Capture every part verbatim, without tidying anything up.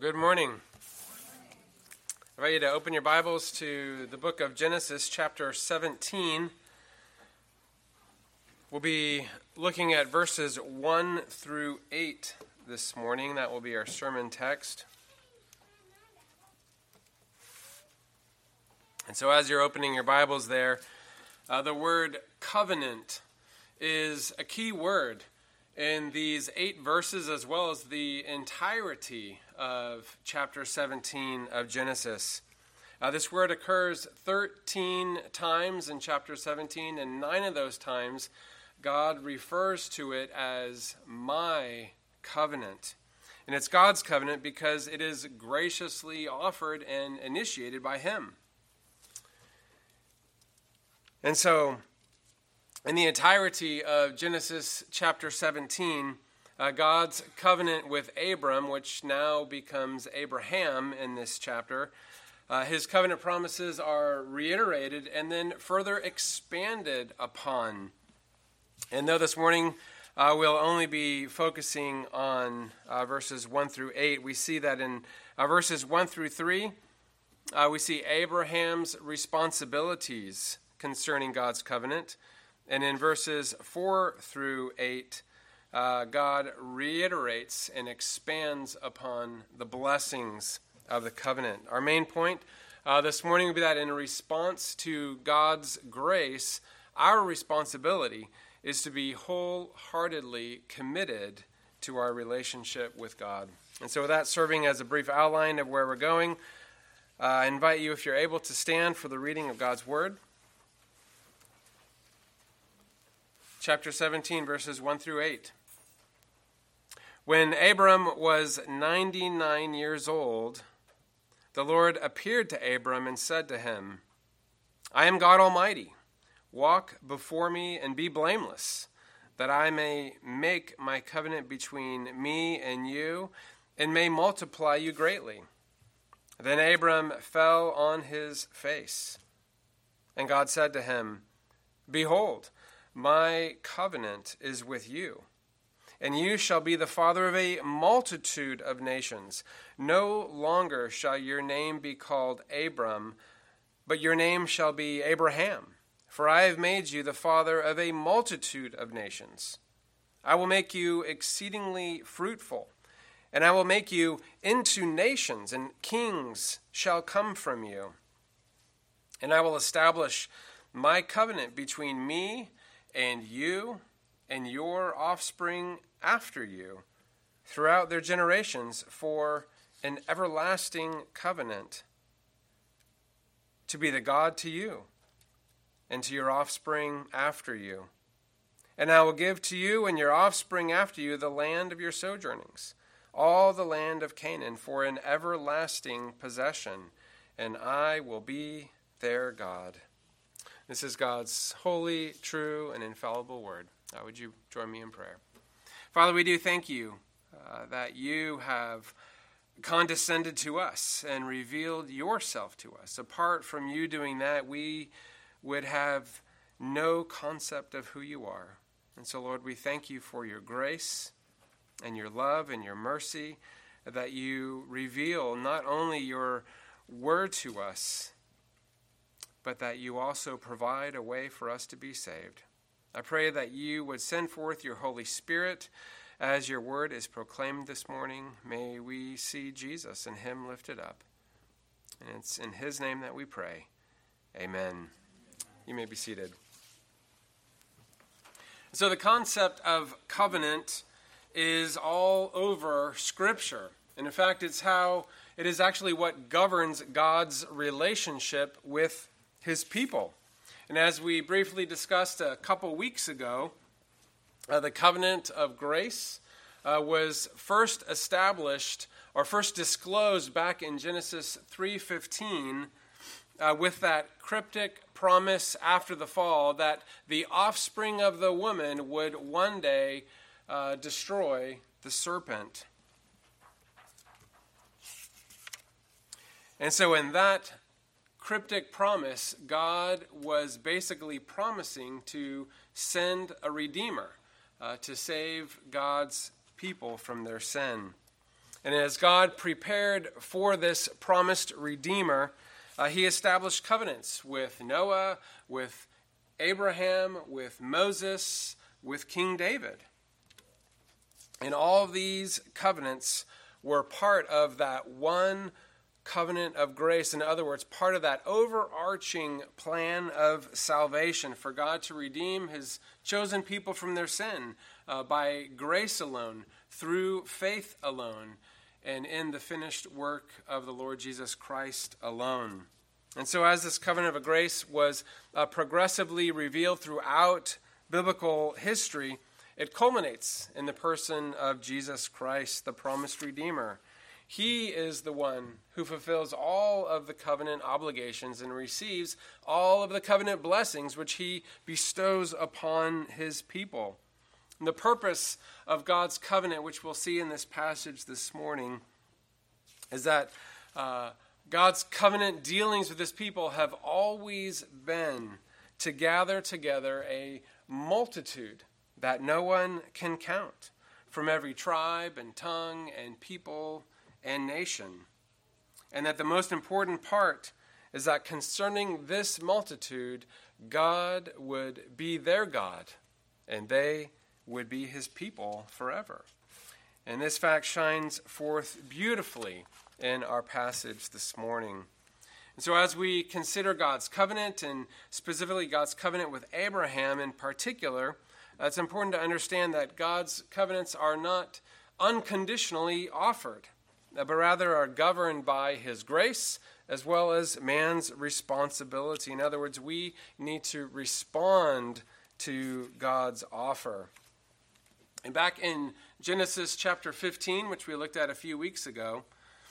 Good morning. I invite you to open your Bibles to the book of Genesis, chapter seventeen. We'll be looking at verses one through eight this morning. That will be our sermon text. And so as you're opening your Bibles there, uh, the word covenant is a key word in these eight verses, as well as the entirety of chapter seventeen of Genesis. Uh, this word occurs thirteen times in chapter seventeen, and nine of those times God refers to it as my covenant. And it's God's covenant because it is graciously offered and initiated by Him. And so, in the entirety of Genesis chapter seventeen, uh, God's covenant with Abram, which now becomes Abraham in this chapter, uh, his covenant promises are reiterated and then further expanded upon. And though this morning uh, we'll only be focusing on uh, verses one through eight, we see that in uh, verses one through three, uh, we see Abraham's responsibilities concerning God's covenant. And in verses four through eight, uh, God reiterates and expands upon the blessings of the covenant. Our main point uh, this morning will be that in response to God's grace, our responsibility is to be wholeheartedly committed to our relationship with God. And so with that serving as a brief outline of where we're going, uh, I invite you, if you're able, to stand for the reading of God's Word. Chapter seventeen, verses one through eight. When Abram was ninety-nine years old, the Lord appeared to Abram and said to him, I am God Almighty. Walk before me and be blameless, that I may make my covenant between me and you, and may multiply you greatly. Then Abram fell on his face, and God said to him, Behold, my covenant is with you, and you shall be the father of a multitude of nations. No longer shall your name be called Abram, but your name shall be Abraham, for I have made you the father of a multitude of nations. I will make you exceedingly fruitful, and I will make you into nations, and kings shall come from you. And I will establish my covenant between me and you and your offspring after you throughout their generations for an everlasting covenant, to be the God to you and to your offspring after you. And I will give to you and your offspring after you the land of your sojournings, all the land of Canaan, for an everlasting possession, and I will be their God. This is God's holy, true, and infallible word. Uh, would you join me in prayer? Father, we do thank you uh, that you have condescended to us and revealed yourself to us. Apart from you doing that, we would have no concept of who you are. And so, Lord, we thank you for your grace and your love and your mercy, that you reveal not only your word to us, but that you also provide a way for us to be saved. I pray that you would send forth your Holy Spirit as your word is proclaimed this morning. May we see Jesus and him lifted up. And it's in his name that we pray. Amen. You may be seated. So the concept of covenant is all over Scripture. And in fact, it's how it is actually what governs God's relationship with his people. And as we briefly discussed a couple weeks ago, uh, the covenant of grace uh, was first established or first disclosed back in Genesis three fifteen uh, with that cryptic promise after the fall that the offspring of the woman would one day uh, destroy the serpent. And so in that cryptic promise, God was basically promising to send a redeemer uh, to save God's people from their sin. And as God prepared for this promised Redeemer, uh, he established covenants with Noah, with Abraham, with Moses, with King David. And all of these covenants were part of that one covenant of grace. In other words, part of that overarching plan of salvation for God to redeem his chosen people from their sin uh, by grace alone, through faith alone, and in the finished work of the Lord Jesus Christ alone. And so as this covenant of grace was uh, progressively revealed throughout biblical history, it culminates in the person of Jesus Christ, the promised Redeemer. He is the one who fulfills all of the covenant obligations and receives all of the covenant blessings which he bestows upon his people. And the purpose of God's covenant, which we'll see in this passage this morning, is that uh, God's covenant dealings with his people have always been to gather together a multitude that no one can count, from every tribe and tongue and people and nation. And that the most important part is that concerning this multitude, God would be their God, and they would be his people forever. And this fact shines forth beautifully in our passage this morning. And so as we consider God's covenant, and specifically God's covenant with Abraham in particular, uh, it's important to understand that God's covenants are not unconditionally offered, but rather are governed by his grace as well as man's responsibility. In other words, we need to respond to God's offer. And back in Genesis chapter fifteen, which we looked at a few weeks ago,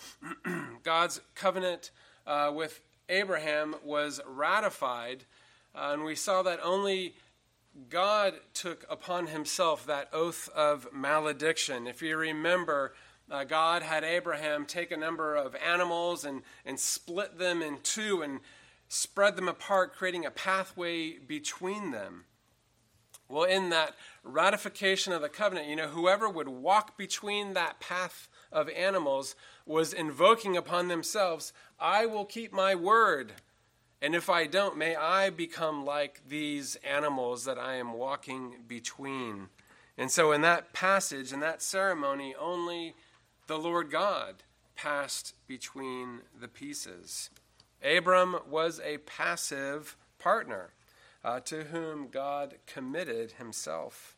God's covenant uh, with Abraham was ratified, uh, and we saw that only God took upon himself that oath of malediction. If you remember, Uh, God had Abraham take a number of animals and, and split them in two and spread them apart, creating a pathway between them. Well, in that ratification of the covenant, you know, whoever would walk between that path of animals was invoking upon themselves, I will keep my word. And if I don't, may I become like these animals that I am walking between. And so in that passage, in that ceremony, only the Lord God passed between the pieces. Abram was a passive partner uh, to whom God committed himself.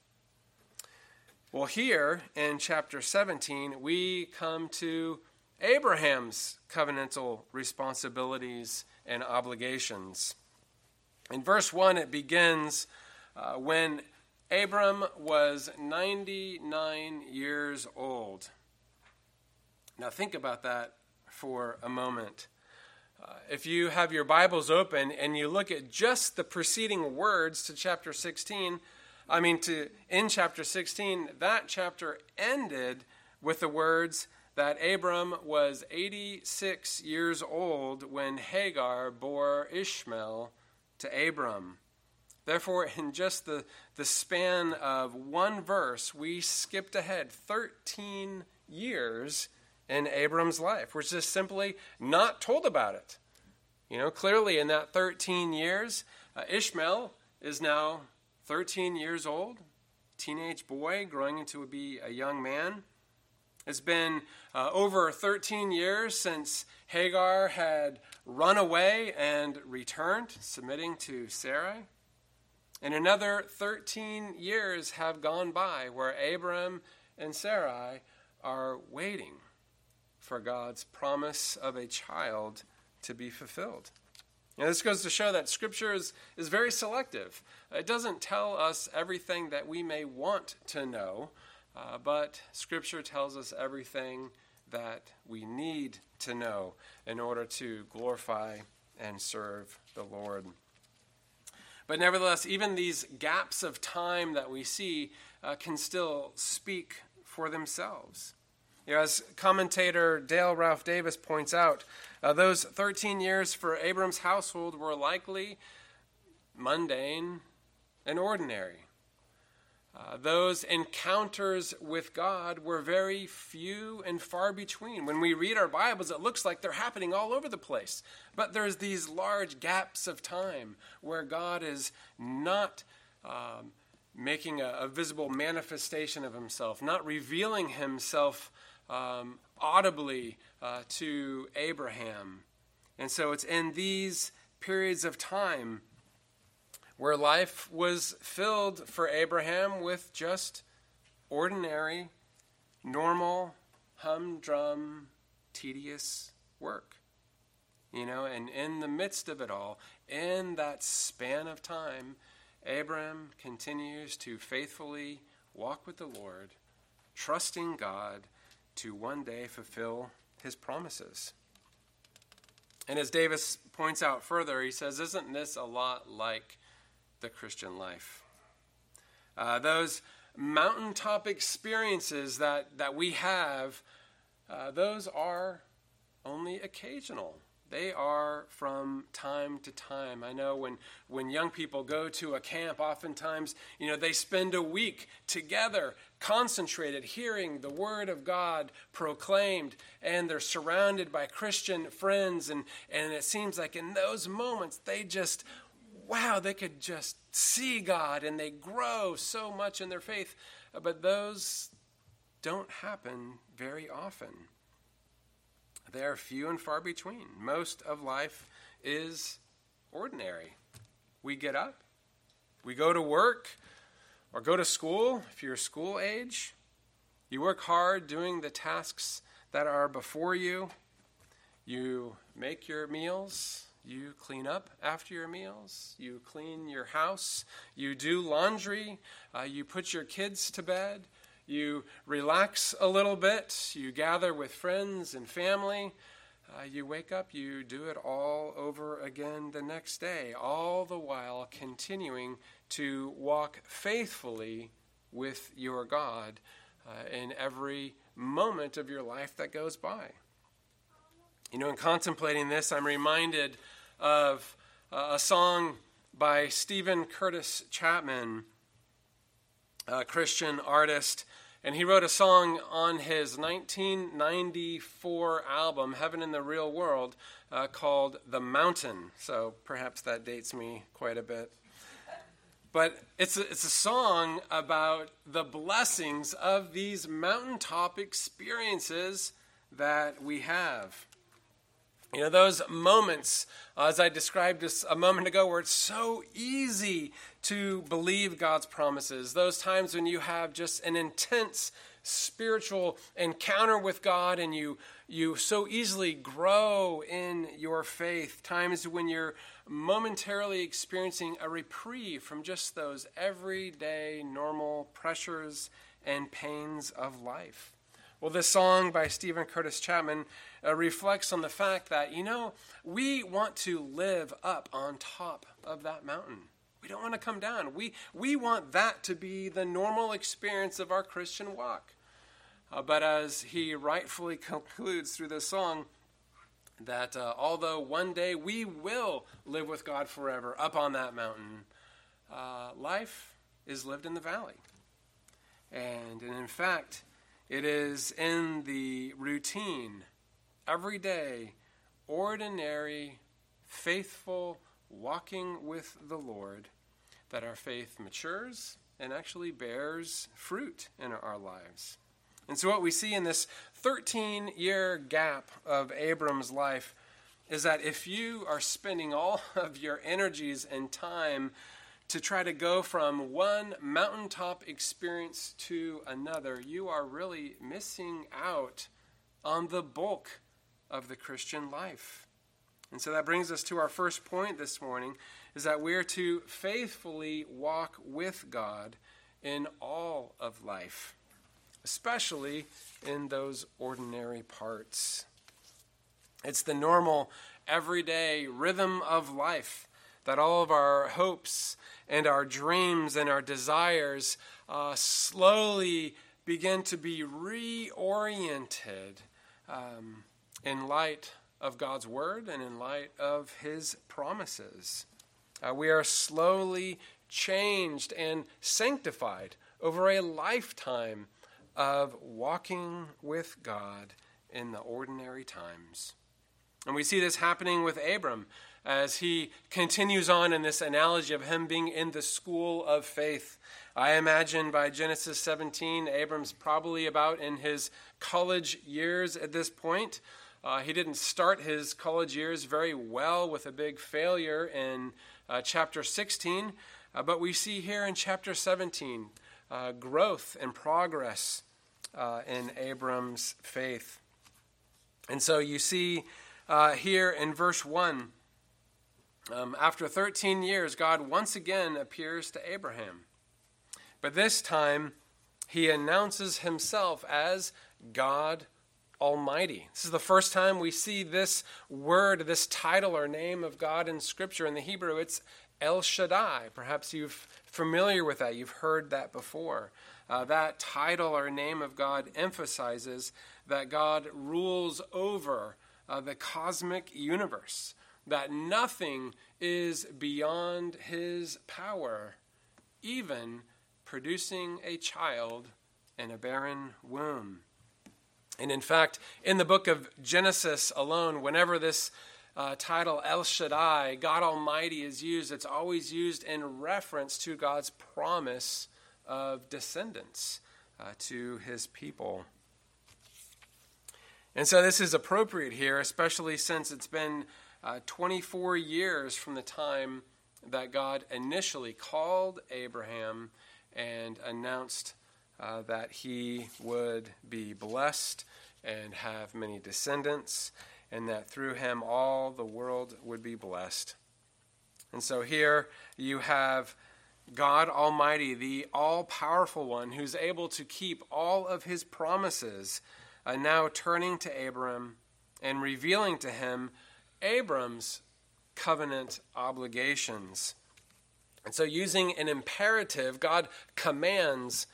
Well, here in chapter seventeen, we come to Abraham's covenantal responsibilities and obligations. In verse one, it begins uh, when Abram was ninety-nine years old. Now think about that for a moment. Uh, if you have your Bibles open and you look at just the preceding words to chapter sixteen, I mean to in chapter sixteen, that chapter ended with the words that Abram was eighty-six years old when Hagar bore Ishmael to Abram. Therefore, in just the, the span of one verse, we skipped ahead thirteen years in Abram's life. We're just simply not told about it. You know, clearly in that thirteen years, uh, Ishmael is now thirteen years old, teenage boy growing into be a young man. It's been uh, over thirteen years since Hagar had run away and returned, submitting to Sarai. And another thirteen years have gone by where Abram and Sarai are waiting for God's promise of a child to be fulfilled. Now, this goes to show that Scripture is, is very selective. It doesn't tell us everything that we may want to know, uh, but Scripture tells us everything that we need to know in order to glorify and serve the Lord. But nevertheless, even these gaps of time that we see uh, can still speak for themselves. You know, as commentator Dale Ralph Davis points out, uh, those thirteen years for Abram's household were likely mundane and ordinary. Uh, those encounters with God were very few and far between. When we read our Bibles, it looks like they're happening all over the place. But there's these large gaps of time where God is not um, making a, a visible manifestation of himself, not revealing himself um, audibly uh, to Abraham. And so it's in these periods of time where life was filled for Abraham with just ordinary, normal, humdrum, tedious work. You know, and in the midst of it all, in that span of time, Abraham continues to faithfully walk with the Lord, trusting God to one day fulfill his promises. And as Davis points out further, he says, isn't this a lot like the Christian life? Uh, those mountaintop experiences that, that we have, uh, those are only occasional. They are from time to time. I know when, when young people go to a camp, oftentimes, you know, they spend a week together, concentrated, hearing the word of God proclaimed, and they're surrounded by Christian friends, and, and it seems like in those moments, they just wow, they could just see God and they grow so much in their faith. But those don't happen very often. They are few and far between. Most of life is ordinary. We get up, we go to work or go to school if you're school age. You work hard doing the tasks that are before you. You make your meals. You clean up after your meals. You clean your house. You do laundry. Uh, you put your kids to bed. You relax a little bit. You gather with friends and family. Uh, you wake up. You do it all over again the next day, all the while continuing to walk faithfully with your God uh, in every moment of your life that goes by. You know, in contemplating this, I'm reminded of uh, a song by Stephen Curtis Chapman, a Christian artist, and he wrote a song on his nineteen ninety-four album, Heaven in the Real World, uh, called The Mountain. So perhaps that dates me quite a bit. But it's a, it's a song about the blessings of these mountaintop experiences that we have. You know, those moments, uh, as I described this a moment ago, where it's so easy to believe God's promises. Those times when you have just an intense spiritual encounter with God and you you so easily grow in your faith. Times when you're momentarily experiencing a reprieve from just those everyday normal pressures and pains of life. Well, this song by Stephen Curtis Chapman uh, reflects on the fact that, you know, we want to live up on top of that mountain. We don't want to come down. We, we want that to be the normal experience of our Christian walk. Uh, but as he rightfully concludes through this song, that uh, although one day we will live with God forever up on that mountain, uh, life is lived in the valley. And, and in fact, it is in the routine, everyday, ordinary, faithful walking with the Lord that our faith matures and actually bears fruit in our lives. And so what we see in this thirteen-year gap of Abram's life is that if you are spending all of your energies and time to try to go from one mountaintop experience to another, you are really missing out on the bulk of the Christian life. And so that brings us to our first point this morning, is that we're to faithfully walk with God in all of life, especially in those ordinary parts. It's the normal, everyday rhythm of life that all of our hopes and our dreams and our desires uh, slowly begin to be reoriented um, in light of God's word and in light of his promises. Uh, we are slowly changed and sanctified over a lifetime of walking with God in the ordinary times. And we see this happening with Abram as he continues on in this analogy of him being in the school of faith. I imagine by Genesis seventeen, Abram's probably about in his college years at this point. Uh, he didn't start his college years very well with a big failure in uh, chapter sixteen, uh, but we see here in chapter seventeen uh, growth and progress uh, in Abram's faith. And so you see uh, here in verse one, um, after thirteen years, God once again appears to Abraham. But this time, he announces himself as God Almighty. This is the first time we see this word, this title or name of God in Scripture. In the Hebrew, it's El Shaddai. Perhaps you're familiar with that. You've heard that before. Uh, that title or name of God emphasizes that God rules over uh, the cosmic universe, that nothing is beyond his power, even producing a child in a barren womb. And in fact, in the book of Genesis alone, whenever this uh, title El Shaddai, God Almighty, is used, it's always used in reference to God's promise of descendants uh, to his people. And so this is appropriate here, especially since it's been uh, twenty-four years from the time that God initially called Abraham and announced uh, that he would be blessed and have many descendants, and that through him all the world would be blessed. And so here you have God Almighty, the all-powerful one, who's able to keep all of his promises, uh, now turning to Abram and revealing to him Abram's covenant obligations. And so using an imperative, God commands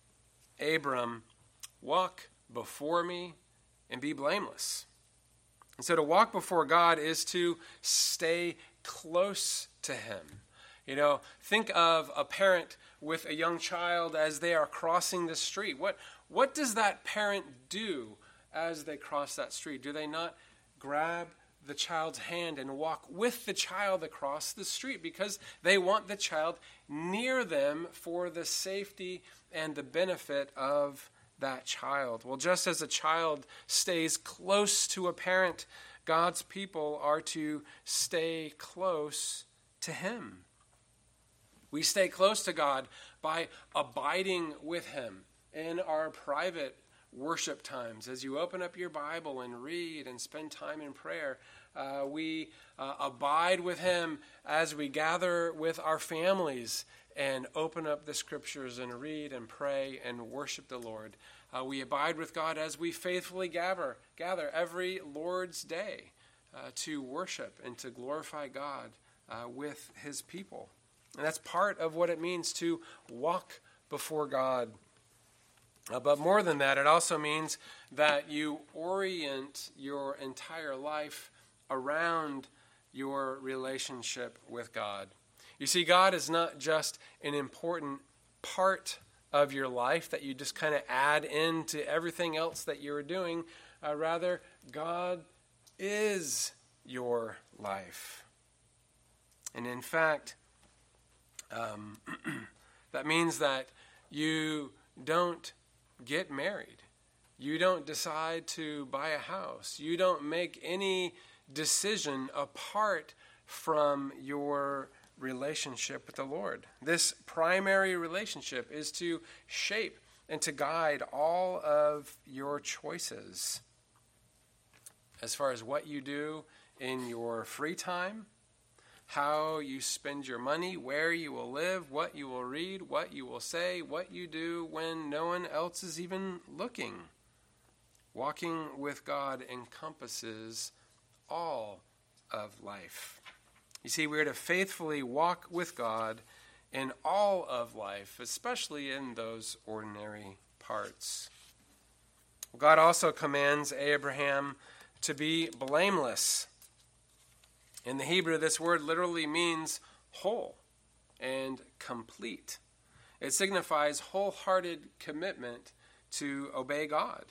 Abram, walk before me and be blameless. And so to walk before God is to stay close to him. You know, think of a parent with a young child as they are crossing the street. What, what does that parent do as they cross that street? Do they not grab the child's hand and walk with the child across the street because they want the child near them for the safety and the benefit of that child? Well, just as a child stays close to a parent, God's people are to stay close to him. We stay close to God by abiding with him in our private worship times. As you open up your Bible and read and spend time in prayer, uh, we uh, abide with him as we gather with our families and open up the scriptures and read and pray and worship the Lord. Uh, we abide with God as we faithfully gather, gather every Lord's Day uh, to worship and to glorify God uh, with his people. And that's part of what it means to walk before God. Uh, but more than that, it also means that you orient your entire life around your relationship with God. You see, God is not just an important part of your life that you just kind of add into everything else that you're doing. Uh, rather, God is your life. And in fact, um, that means that you don't get married. You don't decide to buy a house. You don't make any decision apart from your relationship with the Lord. This primary relationship is to shape and to guide all of your choices as far as what you do in your free time, how you spend your money, where you will live, what you will read, what you will say, what you do when no one else is even looking. Walking with God encompasses all of life. You see, we are to faithfully walk with God in all of life, especially in those ordinary parts. God also commands Abraham to be blameless. In the Hebrew, this word literally means whole and complete. It signifies wholehearted commitment to obey God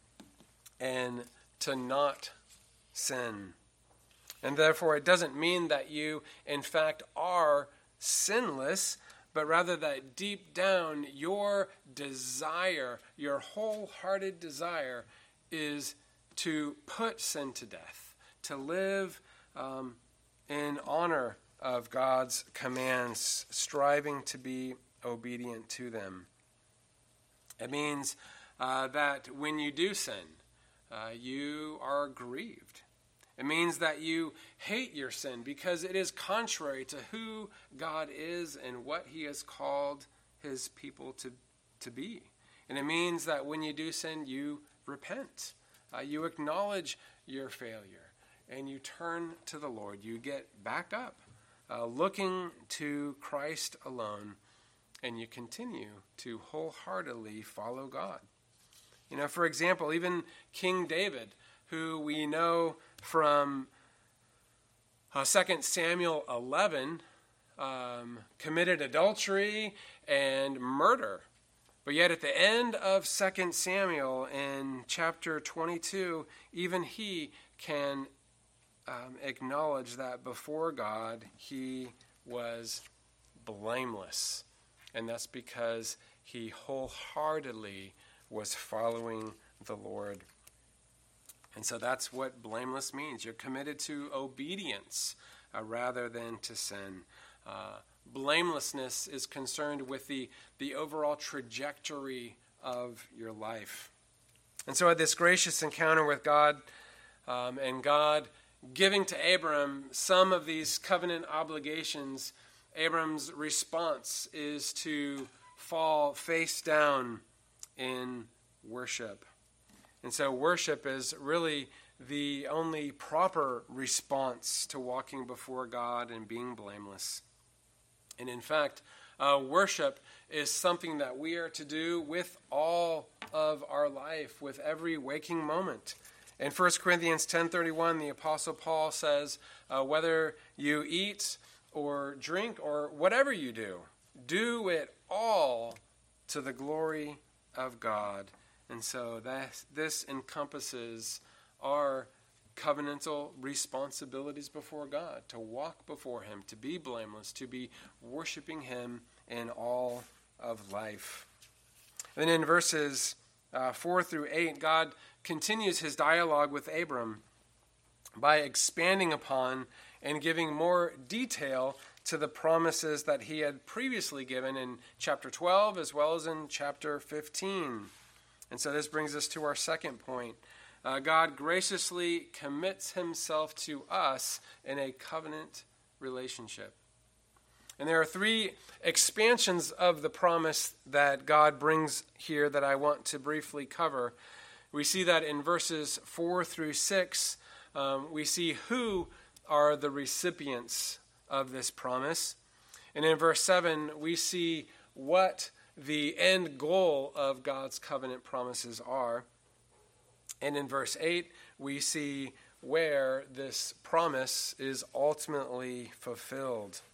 and to not sin. And therefore, it doesn't mean that you, in fact, are sinless, but rather that deep down your desire, your wholehearted desire, is to put sin to death, to live um, in honor of God's commands, striving to be obedient to them. It means uh, that when you do sin, uh, you are grieved. It means that you hate your sin because it is contrary to who God is and what he has called his people to, to be. And it means that when you do sin, you repent. Uh, you acknowledge your failure and you turn to the Lord. You get back up, uh, looking to Christ alone, and you continue to wholeheartedly follow God. You know, for example, even King David, who we know from uh, Second Samuel eleven, um, committed adultery and murder. But yet at the end of Second Samuel in chapter twenty-two, even he can um, acknowledge that before God he was blameless. And that's because he wholeheartedly was following the Lord. And so that's what blameless means. You're committed to obedience uh, rather than to sin. Uh, blamelessness is concerned with the, the overall trajectory of your life. And so at this gracious encounter with God, um, and God giving to Abram some of these covenant obligations, Abram's response is to fall face down in worship. And so worship is really the only proper response to walking before God and being blameless. And in fact, uh, worship is something that we are to do with all of our life, with every waking moment. In First Corinthians ten thirty-one, the Apostle Paul says, uh, whether you eat or drink or whatever you do, do it all to the glory of God. And so that, this encompasses our covenantal responsibilities before God, to walk before him, to be blameless, to be worshiping him in all of life. And then in verses uh, four through eight, God continues his dialogue with Abram by expanding upon and giving more detail to the promises that he had previously given in chapter twelve as well as in chapter fifteen. And so this brings us to our second point. Uh, God graciously commits himself to us in a covenant relationship. And there are three expansions of the promise that God brings here that I want to briefly cover. We see that in verses four through six, um, we see who are the recipients of this promise. And in verse seven, we see what the end goal of God's covenant promises are. And in verse eight, we see where this promise is ultimately fulfilled.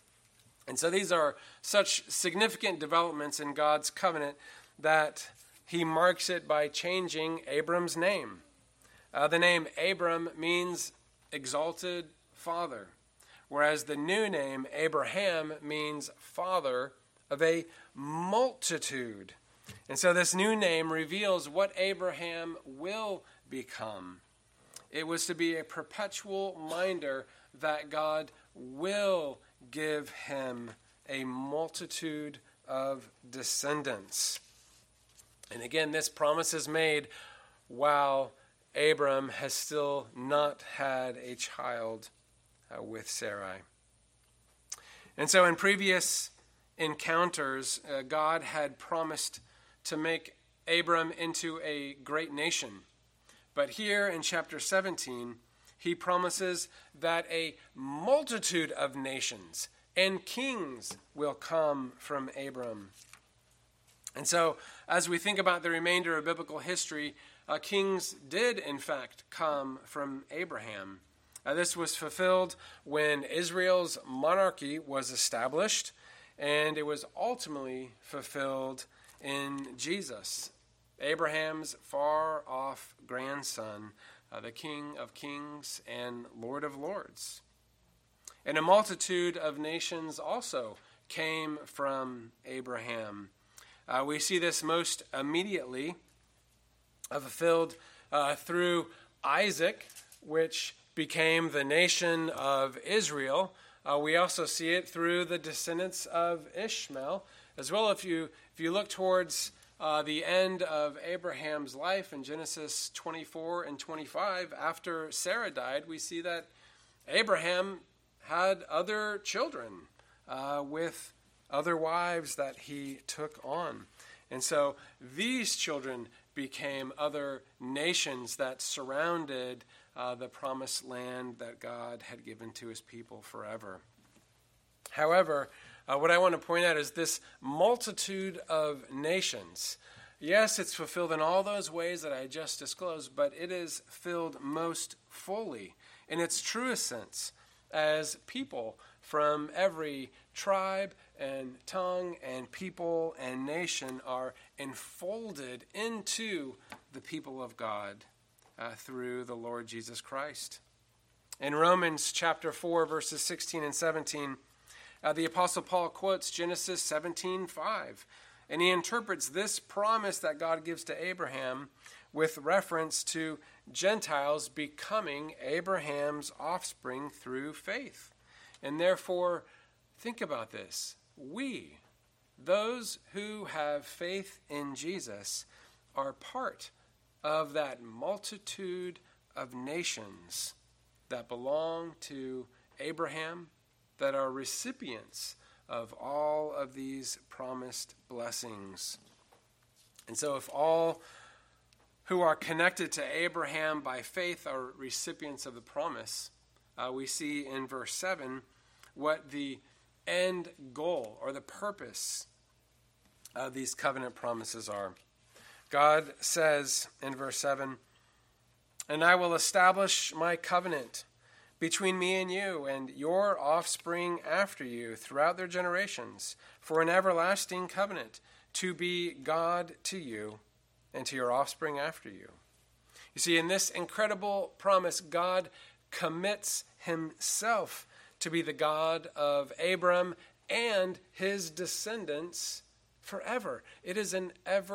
And so these are such significant developments in God's covenant that he marks it by changing Abram's name. Uh, the name Abram means exalted father, whereas the new name Abraham means father of a multitude. And so this new name reveals what Abraham will become. It was to be a perpetual reminder that God will give him a multitude of descendants. And again, this promise is made while Abram has still not had a child uh, with Sarai. And so in previous encounters, uh, God had promised to make Abram into a great nation. But here in chapter seventeen, he promises that a multitude of nations and kings will come from Abram. And so, as we think about the remainder of biblical history, uh, kings did, in fact, come from Abraham. Uh, this was fulfilled when Israel's monarchy was established, and it was ultimately fulfilled in Jesus, Abraham's far-off grandson, uh, the King of Kings and Lord of Lords. And a multitude of nations also came from Abraham. Uh, we see this most immediately uh, fulfilled uh, through Isaac, which became the nation of Israel. Uh, we also see it through the descendants of Ishmael as well. If you if you look towards uh, the end of Abraham's life in Genesis twenty-four and twenty-five, after Sarah died, we see that Abraham had other children uh, with other wives that he took on. And so these children became other nations that surrounded uh, the promised land that God had given to his people forever. However, uh, what I want to point out is this multitude of nations. Yes, it's fulfilled in all those ways that I just disclosed, but it is filled most fully in its truest sense as people from every tribe and tongue and people and nation are enfolded into the people of God uh, through the Lord Jesus Christ. In Romans chapter four, verses sixteen and seventeen, uh, the Apostle Paul quotes Genesis seventeen five, and he interprets this promise that God gives to Abraham with reference to Gentiles becoming Abraham's offspring through faith. And therefore, think about this. We, those who have faith in Jesus, are part of that multitude of nations that belong to Abraham, that are recipients of all of these promised blessings. And so if all who are connected to Abraham by faith are recipients of the promise, uh, we see in verse seven what the end goal or the purpose of these covenant promises are. God says in verse seven, "And I will establish my covenant between me and you and your offspring after you throughout their generations for an everlasting covenant, to be God to you and to your offspring after you." You see, in this incredible promise, God commits himself to be the God of Abram and his descendants forever. It is an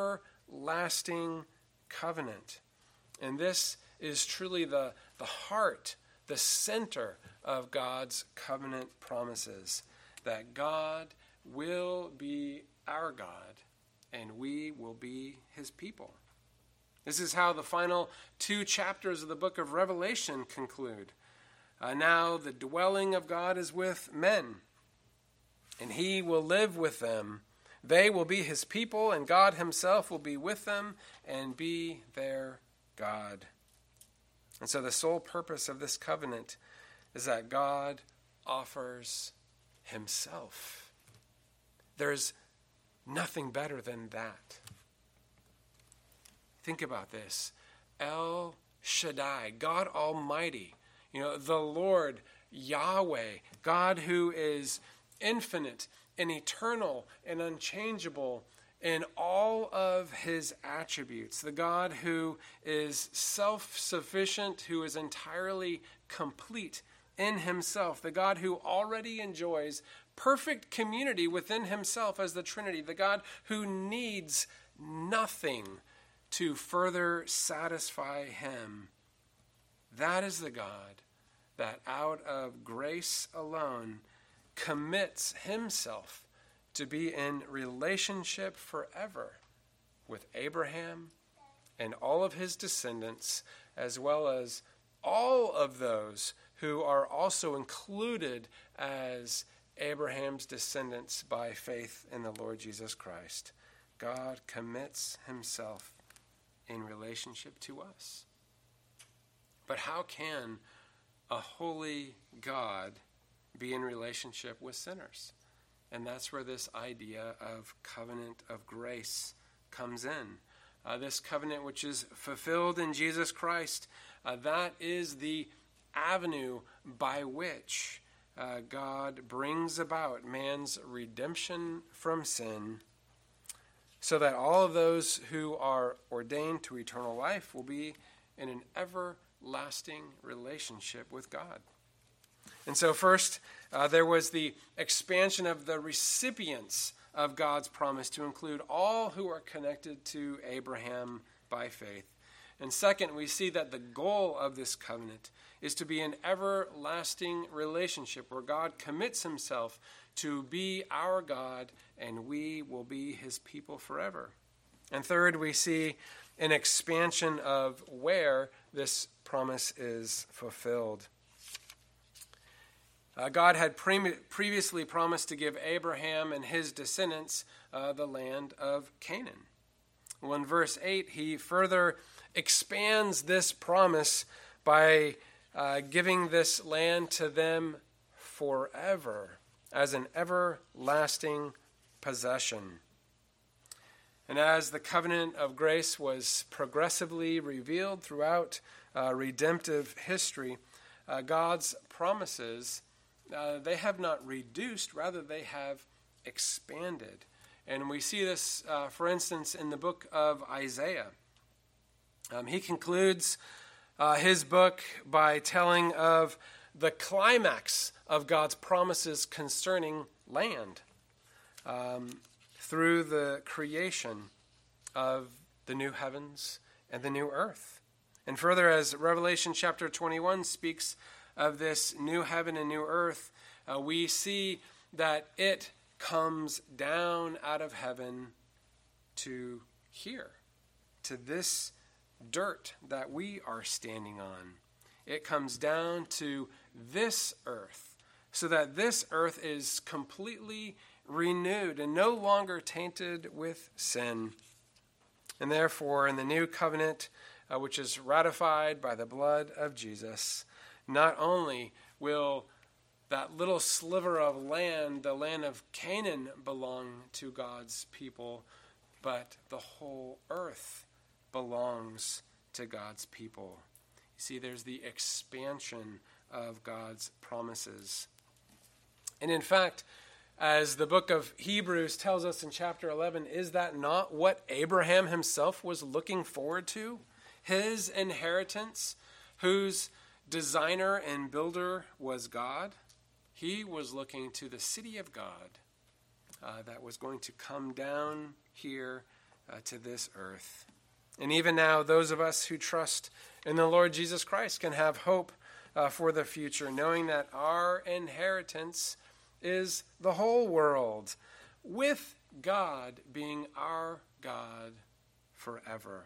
everlasting covenant. And this is truly the, the heart, the center of God's covenant promises, that God will be our God and we will be his people. This is how the final two chapters of the book of Revelation conclude. Uh, now the dwelling of God is with men, and he will live with them. They will be his people, and God himself will be with them and be their God. And so the sole purpose of this covenant is that God offers himself. There's nothing better than that. Think about this. El Shaddai, God Almighty, you know, the Lord, Yahweh, God who is infinite and eternal and unchangeable in all of his attributes, the God who is self-sufficient, who is entirely complete in himself, the God who already enjoys perfect community within himself as the Trinity, the God who needs nothing to further satisfy him. That is the God that out of grace alone commits himself to be in relationship forever with Abraham and all of his descendants, as well as all of those who are also included as Abraham's descendants by faith in the Lord Jesus Christ. God commits himself in relationship to us. But how can a holy God be in relationship with sinners? And that's where this idea of covenant of grace comes in. Uh, this covenant which is fulfilled in Jesus Christ, uh, that is the avenue by which uh, God brings about man's redemption from sin, so that all of those who are ordained to eternal life will be in an everlasting relationship with God. And so first, uh, there was the expansion of the recipients of God's promise to include all who are connected to Abraham by faith. And second, we see that the goal of this covenant is to be an everlasting relationship where God commits himself to be our God and we will be his people forever. And third, we see an expansion of where this promise is fulfilled. Uh, God had pre- previously promised to give Abraham and his descendants uh, the land of Canaan. Well, in verse eight, he further expands this promise by uh, giving this land to them forever as an everlasting possession. And as the covenant of grace was progressively revealed throughout uh, redemptive history, uh, God's promises, uh, they have not reduced, rather they have expanded. And we see this, uh, for instance, in the book of Isaiah. Um, he concludes uh, his book by telling of the climax of God's promises concerning land um, through the creation of the new heavens and the new earth. And further, as Revelation chapter twenty-one speaks of this new heaven and new earth, uh, we see that it comes down out of heaven to here, to this dirt that we are standing on. It comes down to this earth, so that this earth is completely renewed and no longer tainted with sin. And therefore, in the new covenant, uh, which is ratified by the blood of Jesus, not only will that little sliver of land, the land of Canaan, belong to God's people, but the whole earth belongs to God's people. You see, there's the expansion of God's promises. And in fact, as the book of Hebrews tells us in chapter eleven, is that not what Abraham himself was looking forward to? His inheritance, whose designer and builder was God? He was looking to the city of God uh, that was going to come down here uh, to this earth. And even now, those of us who trust in the Lord Jesus Christ can have hope uh, for the future, knowing that our inheritance is the whole world, with God being our God forever.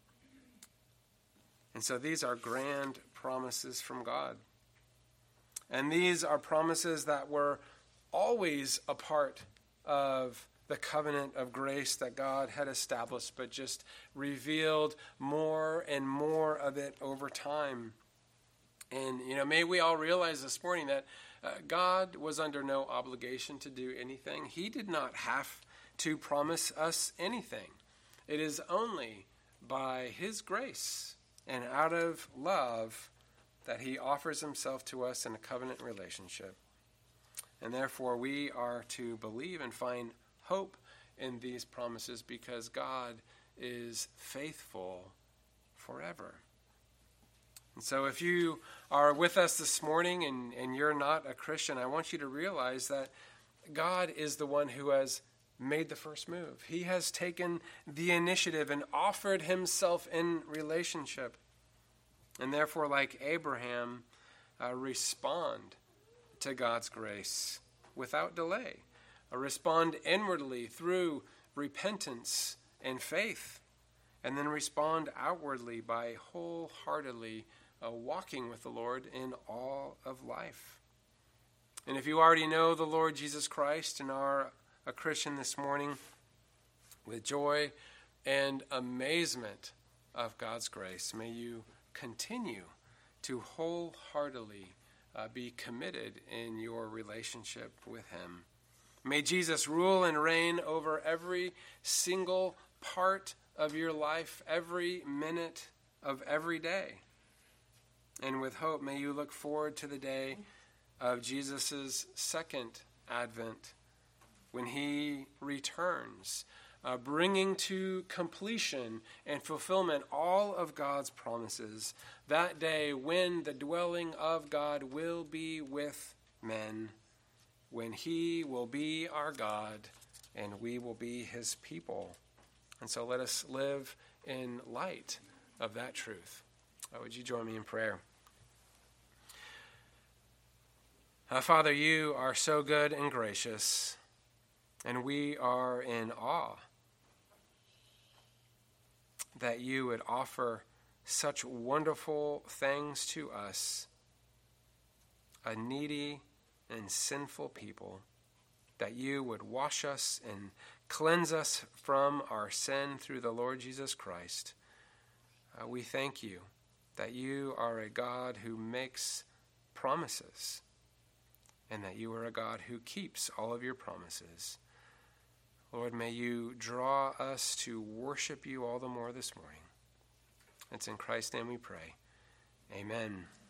And so these are grand promises from God. And these are promises that were always a part of the covenant of grace that God had established, but just revealed more and more of it over time. And, you know, may we all realize this morning that uh, God was under no obligation to do anything. He did not have to promise us anything. It is only by his grace and out of love that he offers himself to us in a covenant relationship. And therefore we are to believe and find hope in these promises because God is faithful forever. And so if you are with us this morning and, and you're not a Christian, I want you to realize that God is the one who has made the first move. He has taken the initiative and offered himself in relationship. And therefore, like Abraham, uh, respond to God's grace without delay. Uh, respond inwardly through repentance and faith. And then respond outwardly by wholeheartedly uh, walking with the Lord in all of life. And if you already know the Lord Jesus Christ and are a Christian this morning, with joy and amazement of God's grace, may you continue to wholeheartedly uh, be committed in your relationship with him. May Jesus rule and reign over every single part of your life, every minute of every day. And with hope, may you look forward to the day of Jesus' second advent, when he returns, uh, bringing to completion and fulfillment all of God's promises. That day when the dwelling of God will be with men, when he will be our God and we will be his people. And so let us live in light of that truth. Uh, would you join me in prayer? Uh, Father, you are so good and gracious, and we are in awe that you would offer such wonderful things to us, a needy and sinful people, that you would wash us and cleanse us from our sin through the Lord Jesus Christ. Uh, we thank you that you are a God who makes promises, and that you are a God who keeps all of your promises. Lord, may you draw us to worship you all the more this morning. It's in Christ's name we pray. Amen.